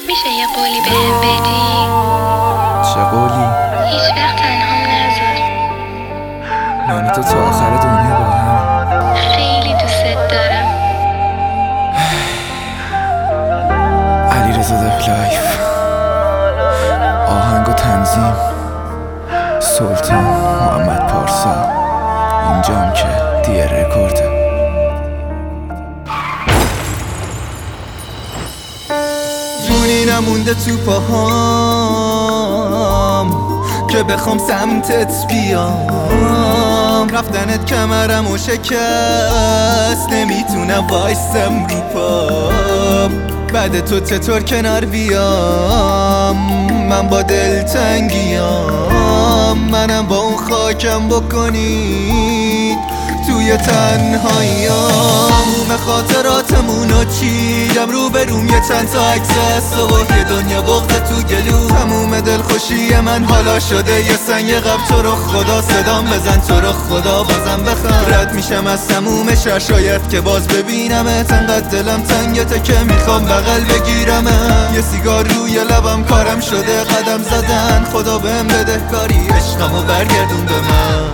میشه یه قولی بهم بدی؟ چه قولی؟ هیچ وقت تنهام نذار. یعنی تو تا آخر دنیا با هم؟ خیلی دوست دارم. علیرضا دف لایف. آهنگ و تنظیم سلطان محمد پارسا. اینجام که دیر رکورده. جونی نمونده تو پاهام که بخوام سمتت بیام. رفتنت کمرم و شکست، نمیتونم وایستم رو پام. بعد تو چطور کنار بیام؟ من با دلتنگیام. منم با اون خاکم بکنید توی تنهاییام. خاطراتمونو چیدم رو بروم یه چند تا عکس از و یه دنیا بغض تو گلو. تموم دلخوشی من حالا شده یه سنگ غم. تو رو خدا صدام بزن، تو رو خدا بازم بخند. رد میشم از تموم شهر شاید که باز ببینمت. انقدر دلم تنگته که میخوام بغل بگیرمت. یه سیگار روی لبم کارم شده قدم زدن. خدا بهم بده کاری عشقمو برگردون به من.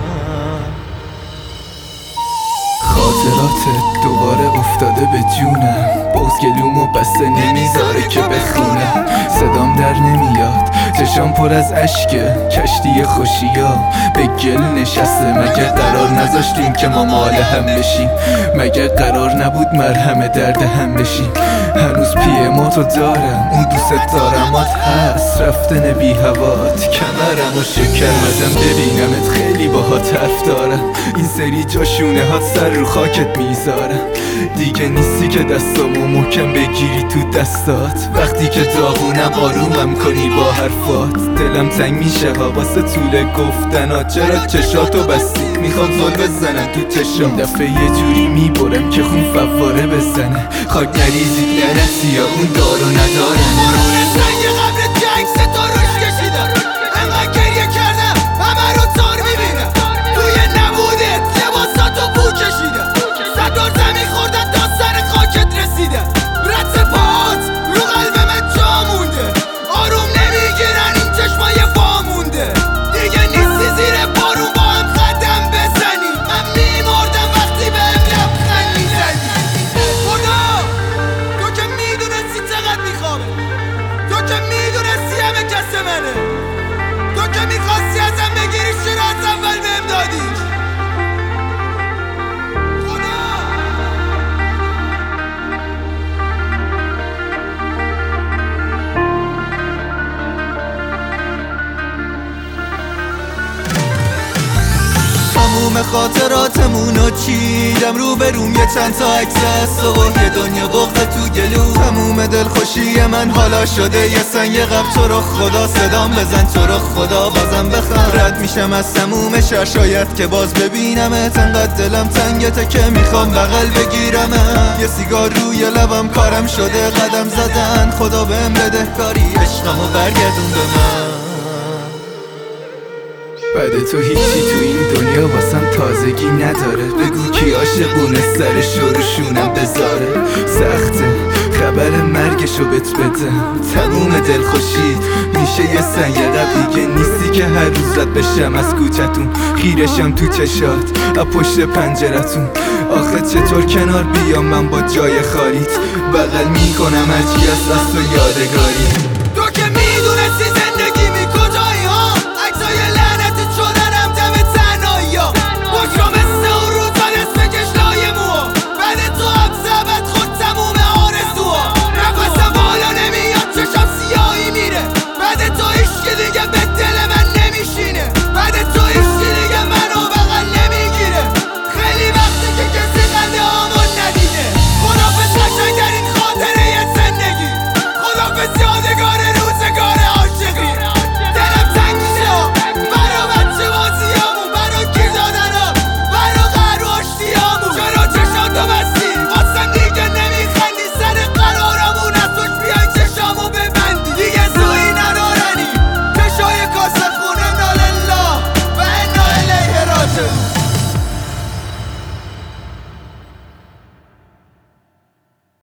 خاطراتت دوباره افتاده به جونم. باز گلومو بسته نمیذاره که بخونم. صدام در نمیاد، چشام پر از اشکه. کشتی خوشیام به گل نشسته. مگه قرار نذاشتیم که ما مال هم بشیم؟ مگه قرار نبود مرهم درد هم بشیم؟ هنوز پیماتو دارم، اون دوست دارمات هست. رفتن بی هوات کمرم و شکرمدم. ببینمت خیلی باهات حرف دارم. این سری جاشونه هات سر رو خاکت میذارم. دیگه نیستی که دستامو محکم بگیری تو دستات. وقتی که داغونم آرومم کنی با حرفات. دلم تنگ میشه ها واسه طول گفتنات. چرا چشاتو بستی؟ میخوام زل بزنم تو چشام. دفعه یه جوری میبرم که خون فواره بزنه. خاک نریزید نرسی یا اون دارو ندارم. مرون سنگ قبر جنگ ستا روش کشیدم. انقدر گریه کردم همه رو تار میبینم. توی نبودت لباساتو بو کشیدم. صدار زمین خوردن تا سر خاکت رسیدم. رد پاهات رو قلب من جا مونده. آروم نمیگیرن این چشمای وامونده. دیگه نیستی زیر بارون با هم قدم بزنی. من میمردم وقتی بهم لبخند میزدی. خدا تو که میدونستی چقدر میخوامه. تو که میدونستی همه کس منه. تو که میخواستی ازم بگیری چرا از اول بهم دادیش؟ تموم خاطراتمونو چیدم رو بروم یه چند تا عکس از و یه دنیا بغض تو گلو. تموم دلخوشی من حالا شده یه سنگ غم. تو رو خدا صدام بزن، تو رو خدا بازم بخند. رد میشم از تموم شهر شاید که باز ببینمت. انقدر دلم تنگته که میخوام بغل بگیرمت. یه سیگار روی لبم کارم شده قدم زدن. خدا بهم بده کاری عشقمو برگردون به من. بعد تو هیچی تو این دنیا واسم تازگی نداره. بگو کی عاشقونه سر شورشونم بذاره. سخته خبر مرگشو بهت بدم. تموم دلخوشی میشه یه سنگ قبل. دیگه نیستی که هر روز رد بشم از کوچتون. خیرشم تو چشات از پشت پنجرتون. آخه چطور کنار بیام من با جای خالیت؟ بغل میکنم هرچی از تو یادگاری.